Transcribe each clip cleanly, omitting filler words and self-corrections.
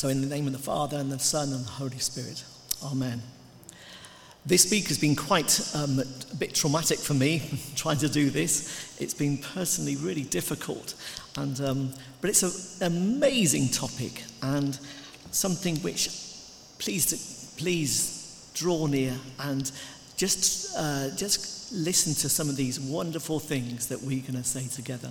So in the name of the Father, and the Son, and the Holy Spirit. Amen. This week has been quite a bit traumatic for me, trying to do this. It's been personally really difficult. But it's an amazing topic, and something which please draw near and just listen to some of these wonderful things that we're going to say together.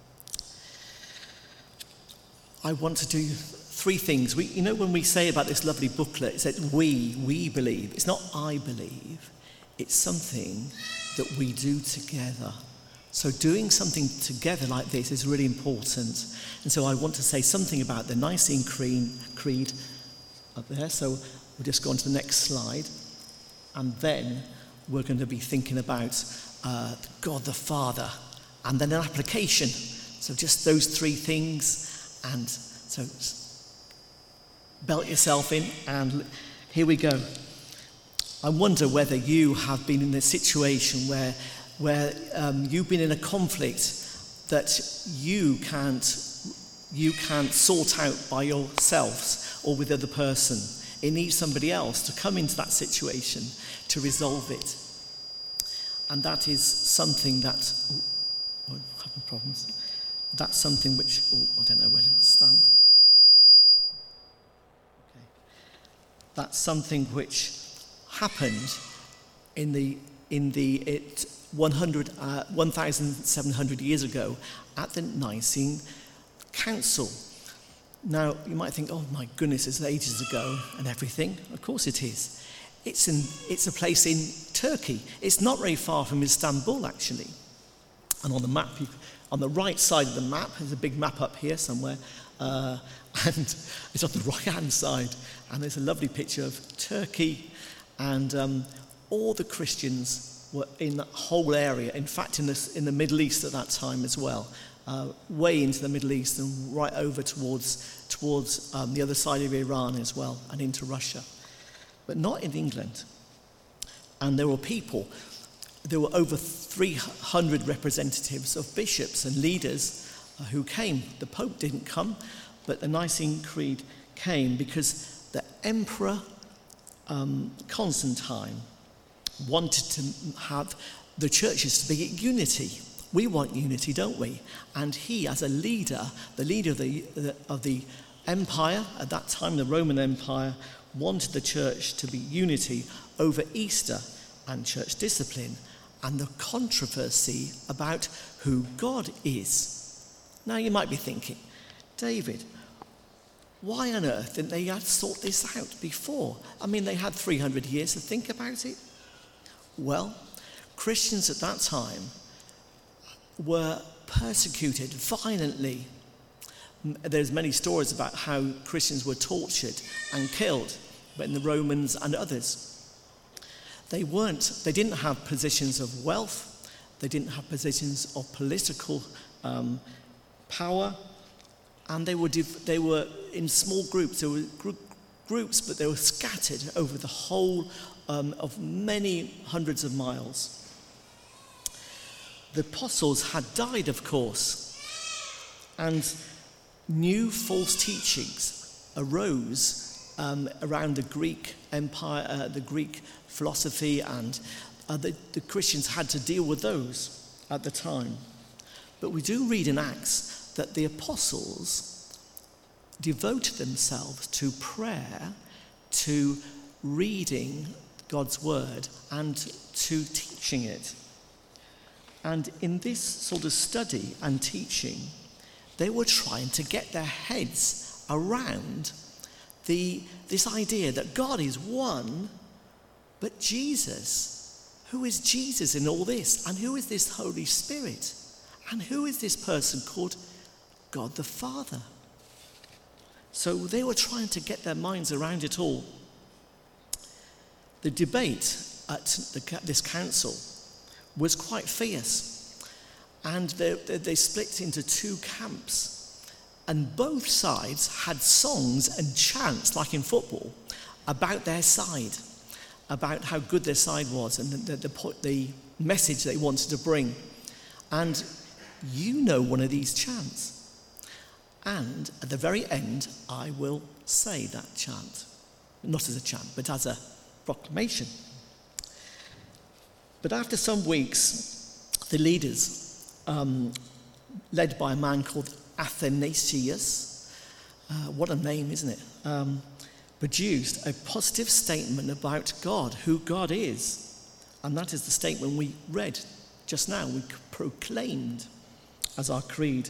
I want to do three things. When we say about this lovely booklet, it said we believe. It's not I believe. It's something that we do together. So doing something together like this is really important. And so I want to say something about the Nicene Creed up there. So we'll just go on to the next slide. And then we're going to be thinking about God the Father. And then an application. So just those three things. And so belt yourself in, and here we go. I wonder whether you have been in a situation where you've been in a conflict that you can't sort out by yourselves or with the other person. It needs somebody else to come into that situation to resolve it. And that is something that... we're having problems. That's something which... I don't know where to stand. Okay. That's something which happened in the 1,700 years ago at the Nicene Council. Now, you might think, oh my goodness, it's ages ago and everything. Of course it is. It's a place in Turkey. It's not very far from Istanbul, actually. And on the map, on the right side of the map, there's a big map up here somewhere, and it's on the right-hand side, and there's a lovely picture of Turkey, and all the Christians were in that whole area. In fact, in the Middle East at that time as well, way into the Middle East and right over towards the other side of Iran as well, and into Russia, but not in England. And there were people. There were over 300 representatives of bishops and leaders who came. The Pope didn't come, but the Nicene Creed came because the Emperor Constantine wanted to have the churches to be in unity. We want unity, don't we? And he, as a leader, the leader of the empire at that time, the Roman Empire, wanted the church to be unity over Easter and church discipline, and the controversy about who God is. Now you might be thinking, David, why on earth didn't they sort this out before? I mean, they had 300 years to think about it. Well, Christians at that time were persecuted violently. There's many stories about how Christians were tortured and killed, but in the Romans and others. They didn't have positions of wealth, they didn't have positions of political power, and they were in small groups. There were groups, but they were scattered over the whole of many hundreds of miles. The apostles had died, of course, and new false teachings arose around the Greek Empire, the Greek philosophy, and the Christians had to deal with those at the time. But we do read in Acts that the apostles devoted themselves to prayer, to reading God's word, and to teaching it. And in this sort of study and teaching, they were trying to get their heads around this idea that God is one, but Jesus, who is Jesus in all this? And who is this Holy Spirit? And who is this person called God the Father? So they were trying to get their minds around it all. The debate at this council was quite fierce. And they split into two camps. And both sides had songs and chants, like in football, about their side, about how good their side was and the message they wanted to bring. And you know one of these chants. And at the very end, I will say that chant. Not as a chant, but as a proclamation. But after some weeks, the leaders, led by a man called Athanasius, what a name, isn't it? Produced a positive statement about God, who God is. And that is the statement we read just now, we proclaimed as our creed.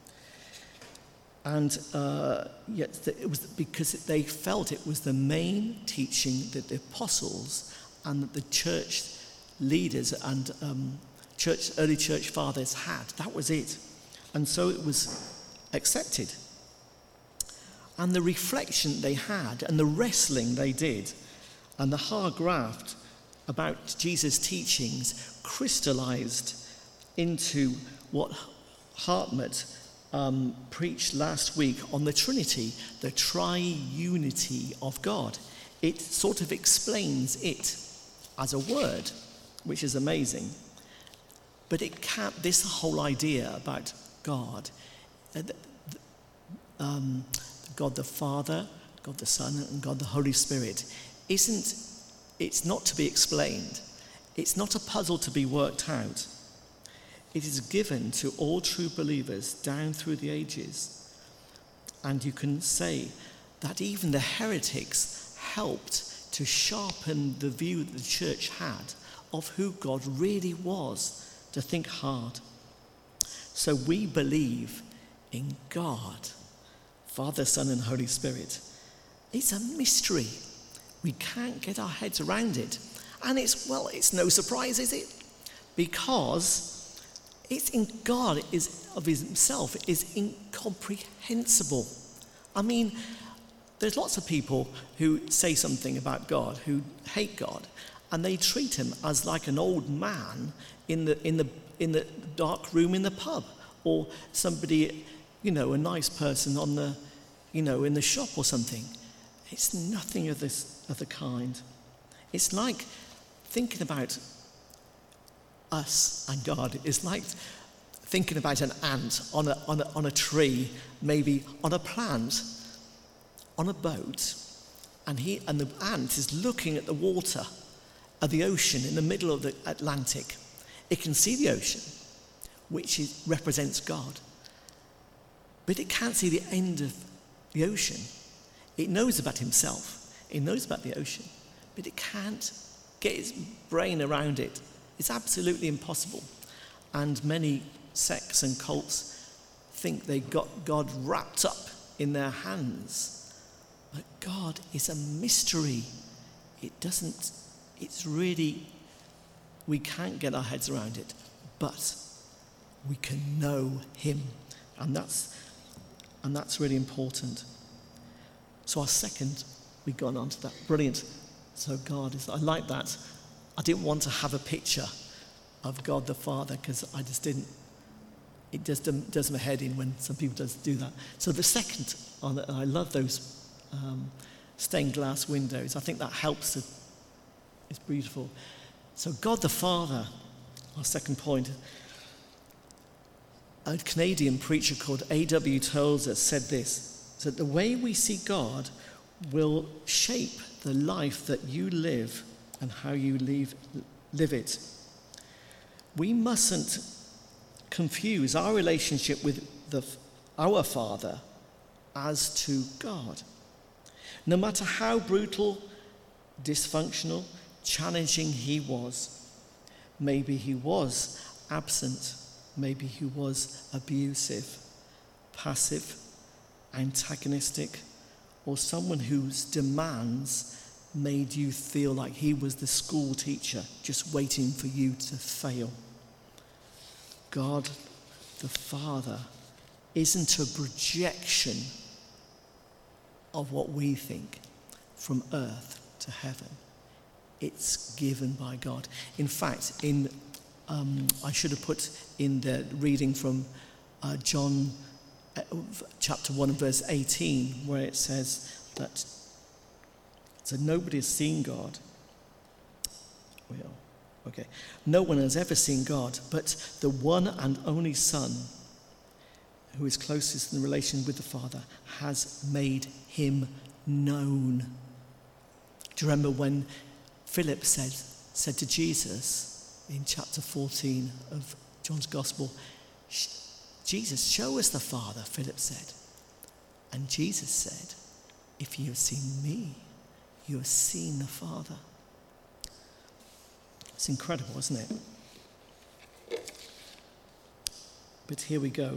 And yet it was because they felt it was the main teaching that the apostles and that the church leaders and early church fathers had. That was it. And so it was accepted. And the reflection they had and the wrestling they did and the hard graft about Jesus' teachings crystallized into what Hartmut preached last week on the Trinity, the triunity of God. It sort of explains it as a word, which is amazing. But it can't, this whole idea about God, God the Father, God the Son, and God the Holy Spirit, it's not to be explained. It's not a puzzle to be worked out. It is given to all true believers down through the ages. And you can say that even the heretics helped to sharpen the view that the church had of who God really was, to think hard. So we believe in God, Father, Son, and Holy Spirit. It's a mystery. We can't get our heads around it. And it's no surprise, is it? Because it's in God of himself is incomprehensible. I mean, there's lots of people who say something about God, who hate God, and they treat him as like an old man in the dark room in the pub, or somebody, a nice person on the, in the shop or something. It's nothing of the kind. It's like thinking about us and God is like thinking about an ant on a tree, maybe on a plant, on a boat, and the ant is looking at the water of the ocean in the middle of the Atlantic. It can see the ocean, which represents God, but it can't see the end of the ocean. It knows about himself. It knows about the ocean, but it can't get its brain around it. It's absolutely impossible. And many sects and cults think they got God wrapped up in their hands. But God is a mystery. We can't get our heads around it, but we can know him. And that's really important. So our second, we've gone on to that. Brilliant. So God is, I like that. I didn't want to have a picture of God the Father because I just didn't. It just does my head in when some people do that. So the second, I love those stained glass windows. I think that helps. It's beautiful. So God the Father, our second point. A Canadian preacher called A.W. Tozer said this, that the way we see God will shape the life that you live and how you live it. We mustn't confuse our relationship with our Father as to God. No matter how brutal, dysfunctional, challenging he was, maybe he was absent, maybe he was abusive, passive, antagonistic, or someone whose demands made you feel like he was the school teacher just waiting for you to fail. God the Father isn't a projection of what we think from earth to heaven. It's given by God. In fact, I should have put in the reading from John chapter 1 and verse 18, where it says that so nobody has seen God. No one has ever seen God, but the one and only Son, who is closest in relation with the Father, has made him known. Do you remember when Philip said to Jesus in chapter 14 of John's Gospel, Jesus, show us the Father, Philip said. And Jesus said, if you have seen me, you have seen the Father. It's incredible, isn't it? But here we go.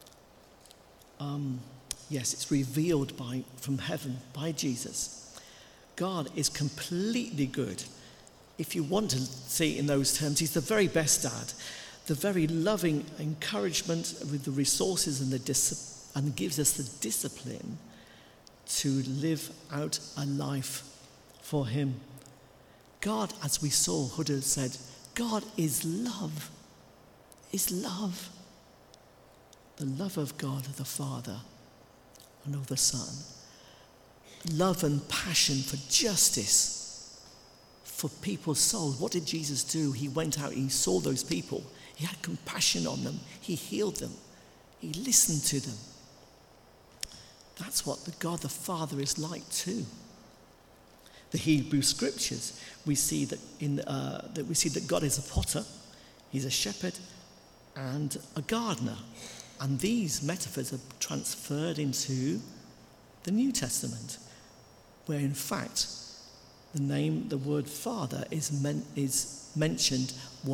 Yes, it's revealed from heaven by Jesus. God is completely good. If you want to see it in those terms, he's the very best dad, the very loving encouragement with the resources and gives us the discipline to live out a life for him. God, as we saw, Huda said, God is love. Is love. The love of God, the Father, and of the Son. Love and passion for justice, for people's souls. What did Jesus do? He went out, he saw those people. He had compassion on them. He healed them. He listened to them. That's what the God the Father is like too. The Hebrew Scriptures, we see that God is a potter, he's a shepherd, and a gardener. And these metaphors are transferred into the New Testament, where in fact the word Father is mentioned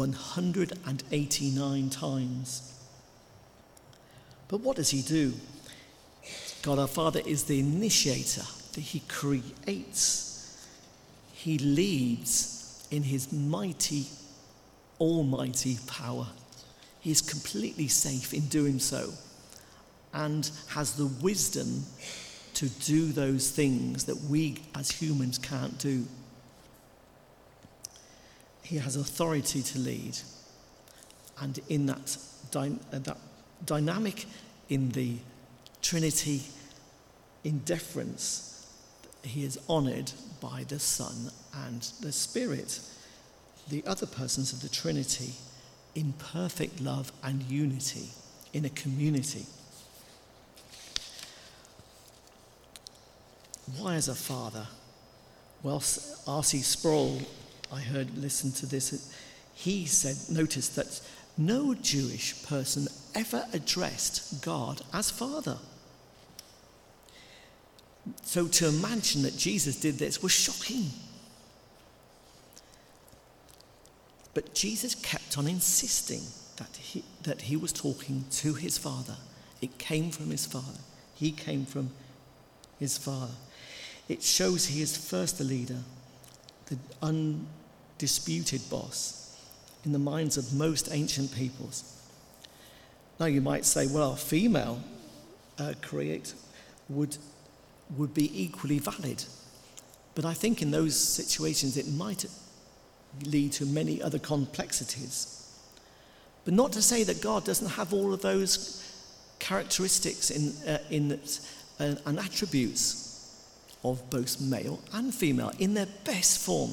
189 times. But what does he do? God our Father is the initiator, that he creates, he leads in his mighty, almighty power. He is completely safe in doing so and has the wisdom to do those things that we as humans can't do. He has authority to lead. And in that dynamic in the Trinity, in deference, he is honoured by the Son and the Spirit, the other persons of the Trinity, in perfect love and unity in a community. Why as a father? Well, R.C. Sproul, I heard listen to this, he said, notice that no Jewish person ever addressed God as Father. So to imagine that Jesus did this was shocking. But Jesus kept on insisting that he was talking to his Father. It came from his Father. He came from his Father. It shows he is first the leader, the undisputed boss in the minds of most ancient peoples. Now you might say, well, a female create would be equally valid. But I think in those situations it might lead to many other complexities. But not to say that God doesn't have all of those characteristics and attributes of both male and female in their best form.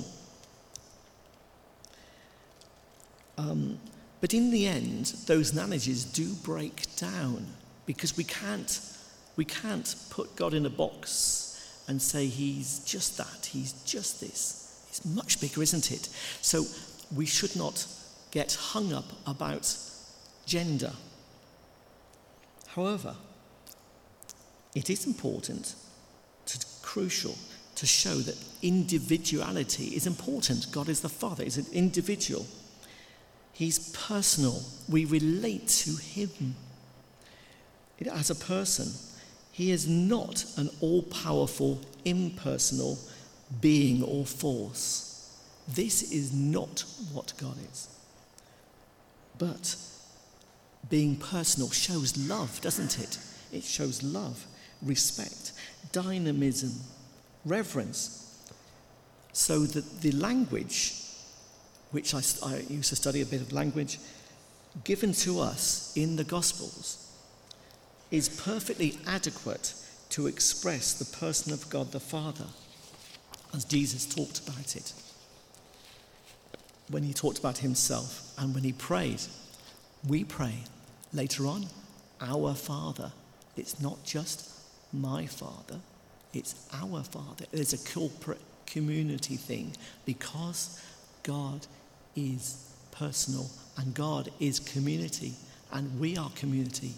But in the end, those analogies do break down, because we can't put God in a box and say he's just that, he's just this. It's much bigger, isn't it? So we should not get hung up about gender. However, it is important, crucial, to show that individuality is important. God is the Father, he's an individual. He's personal. We relate to him as a person. He is not an all-powerful, impersonal being or force. This is not what God is. But being personal shows love, doesn't it? It shows love, respect, dynamism, reverence. So that the language, which I used to study a bit of language, given to us in the Gospels, is perfectly adequate to express the person of God the Father, as Jesus talked about it when he talked about himself and when he prayed. We pray later on, our Father. It's not just my Father, it's our Father. It's a corporate community thing because God is personal and God is community and we are community.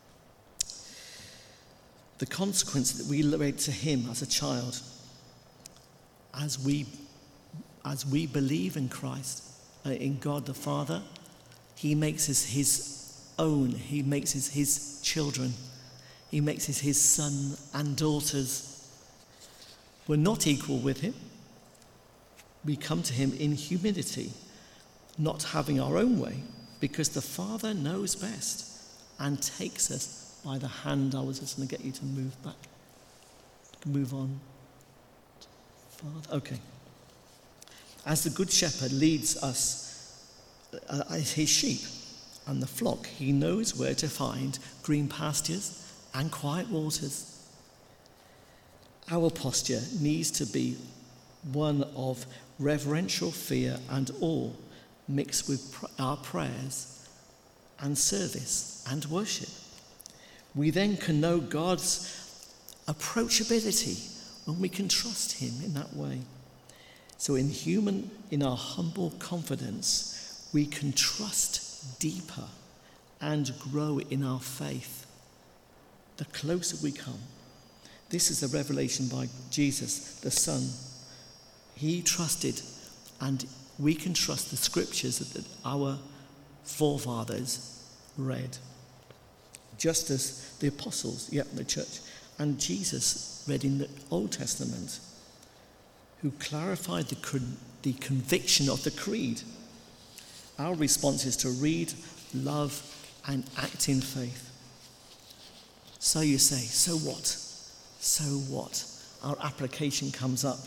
The consequence that we relate to him as a child, as we believe in Christ, in God the Father, he makes us his own. He makes us his children. He makes us his son and daughters. We're not equal with him. We come to him in humility, not having our own way, because the Father knows best and takes us by the hand. I was just going to get you to move back. Move on. Father. Okay. As the Good Shepherd leads us as his sheep and the flock, he knows where to find green pastures and quiet waters. Our posture needs to be one of reverential fear and awe, mixed with our prayers and service and worship. We then can know God's approachability when we can trust him in that way. So in our humble confidence, we can trust deeper and grow in our faith the closer we come. This is the revelation by Jesus, the Son. He trusted, and we can trust the scriptures that our forefathers read. Just as the apostles, the church, and Jesus read in the Old Testament, who clarified the conviction of the creed. Our response is to read, love, and act in faith. So you say, so what? So what? Our application comes up.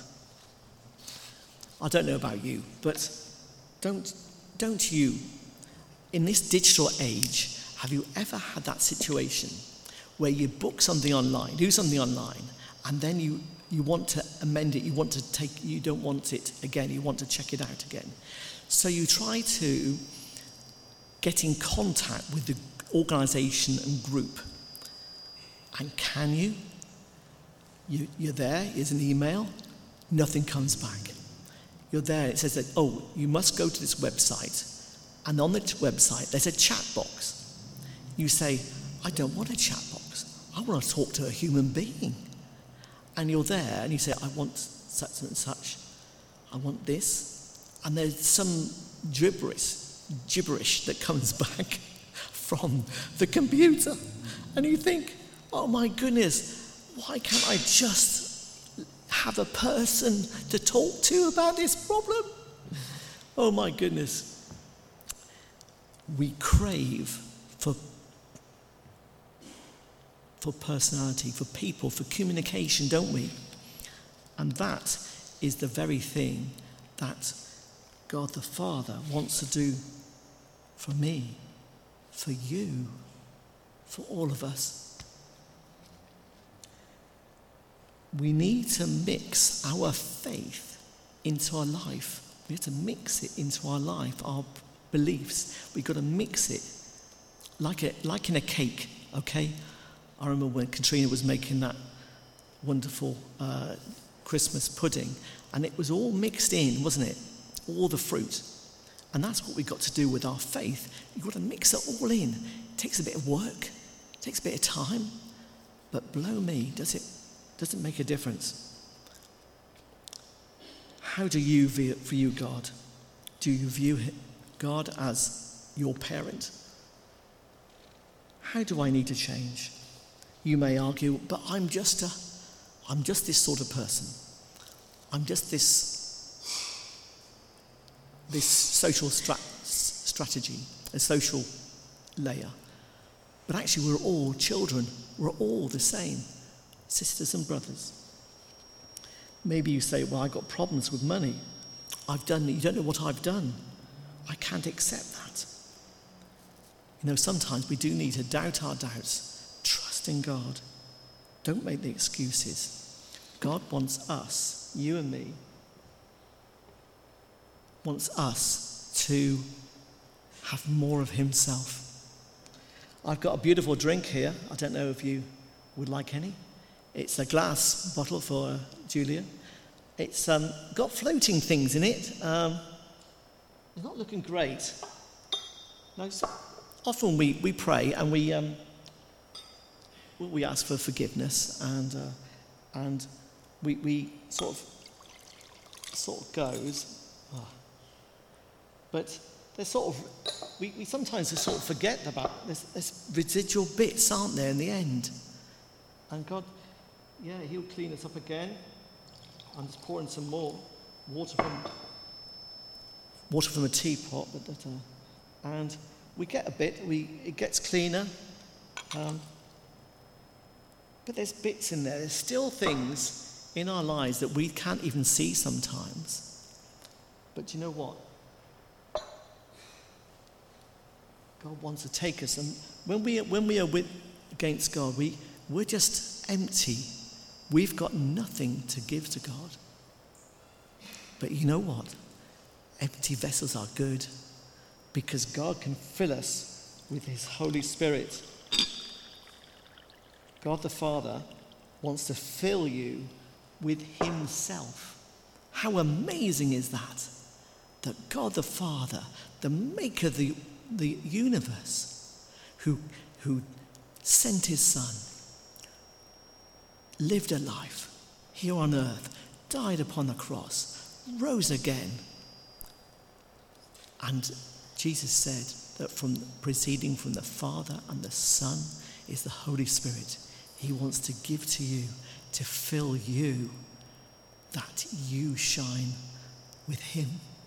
I don't know about you, but don't you, in this digital age, have you ever had that situation where you book something online, do something online, and then you want to amend it, you don't want it again, you want to check it out again. So you try to get in contact with the organisation and group. And can you? You're there, here's an email, nothing comes back. You're there, it says that, you must go to this website. And on the website, there's a chat box. You say, I don't want a chat box. I want to talk to a human being. And you're there, and you say, I want such and such. I want this. And there's some gibberish that comes back from the computer. And you think, oh my goodness, why can't I just have a person to talk to about this problem? Oh my goodness. We crave for personality, for people, for communication, don't we? And that is the very thing that God the Father wants to do for me, for you, for all of us. We need to mix our faith into our life. We have to mix it into our life, our beliefs. We've got to mix it like in a cake, okay? I remember when Katrina was making that wonderful Christmas pudding, and it was all mixed in, wasn't it? All the fruit. And that's what we've got to do with our faith. You've got to mix it all in. It takes a bit of work, it takes a bit of time, but blow me, does it make a difference. How do you view God? Do you view God as your parent? How do I need to change? You may argue, but I'm just this sort of person. I'm just this social strategy, a social layer. But actually we're all children. We're all the same, sisters and brothers. Maybe you say, well, I've got problems with money. You don't know what I've done. I can't accept that. Sometimes we do need to doubt our doubts. Trust in God. Don't make the excuses. God wants us, you and me, wants us to have more of himself. I've got a beautiful drink here. I don't know if you would like any. It's a glass bottle for Julia. It's got floating things in it. It's not looking great. No, often we pray and we ask for forgiveness, and we sort of goes. Oh. But there's sort of we sometimes just sort of forget about there's residual bits, aren't there, in the end? And God, yeah, He'll clean us up again. I'm just pouring some more water from a teapot, and we get a bit. It gets cleaner, but there's bits in there. There's still things in our lives that we can't even see sometimes. But do you know what? God wants to take us, and when we are against God, we're just empty. We've got nothing to give to God. But you know what? Empty vessels are good, because God can fill us with His Holy Spirit. God the Father wants to fill you with Himself. How amazing is that? That God the Father, the maker of the universe, who sent His Son, lived a life here on earth, died upon the cross, rose again. And Jesus said that proceeding from the Father and the Son is the Holy Spirit. He wants to give to you, to fill you, that you shine with Him.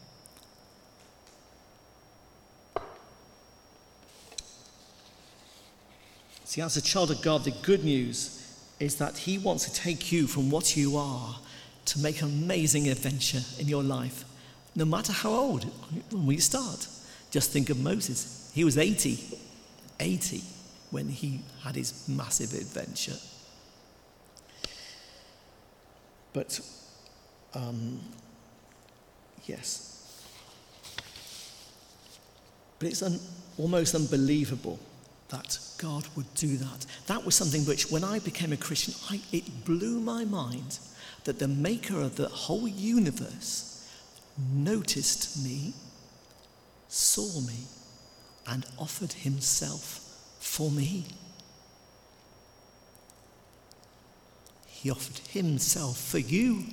See, as a child of God, the good news is that He wants to take you from what you are to make an amazing adventure in your life, no matter how old when we start. Just think of Moses. He was 80 when he had his massive adventure. But, yes. But it's almost unbelievable that God would do that. That was something which, when I became a Christian, it blew my mind that the maker of the whole universe noticed me, saw me, and offered Himself for me. He offered Himself for you.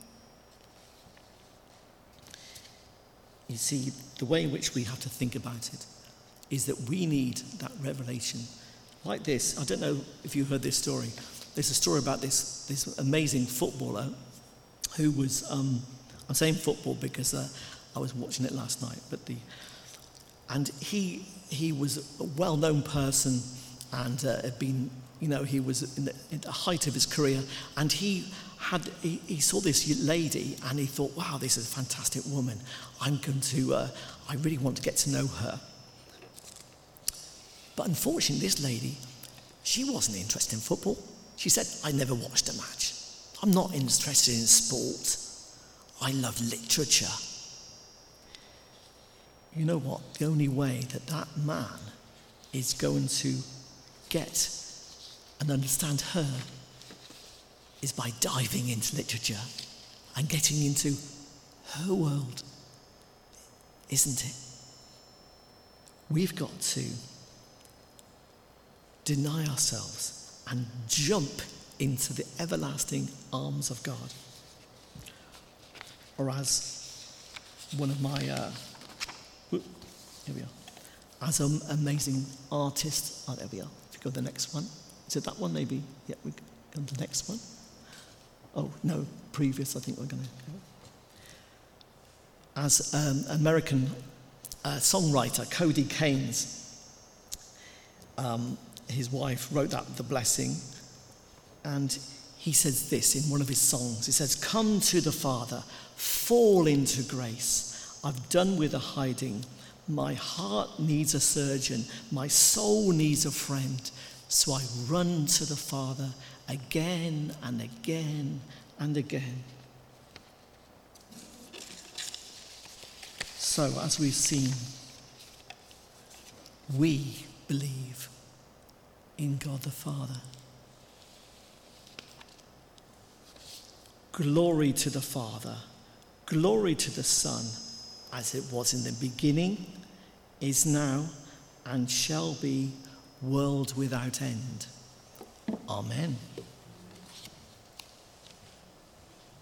You see, the way in which we have to think about it is that we need that revelation. Like this, I don't know if you heard this story. There's a story about this amazing footballer who was, I'm saying football because I was watching it last night, and he was a well-known person, and had been, he was in the height of his career, and he saw this lady, and he thought, wow, this is a fantastic woman. I really want to get to know her. But unfortunately, this lady, she wasn't interested in football. She said, I never watched a match. I'm not interested in sport. I love literature. You know what? The only way that man is going to get and understand her is by diving into literature and getting into her world, isn't it? We've got to deny ourselves and jump into the everlasting arms of God. Or as one of my, here we are, as an amazing artist, there we are, if you go to the next one. Is it that one maybe? Yeah, we go to the next one. Oh, no, previous, I think we're going to go. As American songwriter Cody Keynes, his wife wrote The Blessing, and he says this in one of his songs. He says, come to the Father, fall into grace. I've done with the hiding. My heart needs a surgeon. My soul needs a friend. So I run to the Father again and again and again. So, as we've seen, we believe in God the Father. Glory to the Father, glory to the Son, as it was in the beginning, is now, and shall be, world without end. Amen.